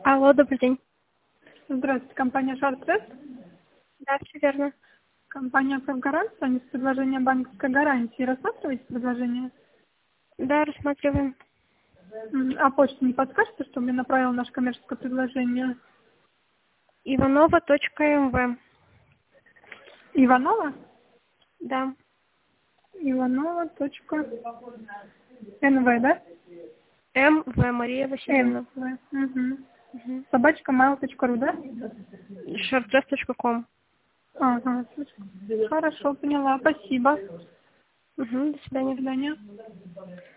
Алло, добрый день. Здравствуйте, компания «Шартрес». Да, все верно. Компания «Правгарант», с вами с предложением банковской гарантии. Рассматриваете предложение? Да, рассматриваем. А почту не подскажете, что мне направил наше коммерческое предложение? Иванова.мв. Иванова? Да. Иванова.нв, да? МВ. Мария Васильевна. МВ. Угу. Собачка.mail.ru, да? Шартрес.ком. Ага, хорошо, поняла. Спасибо. Угу, до До свидания. свидания.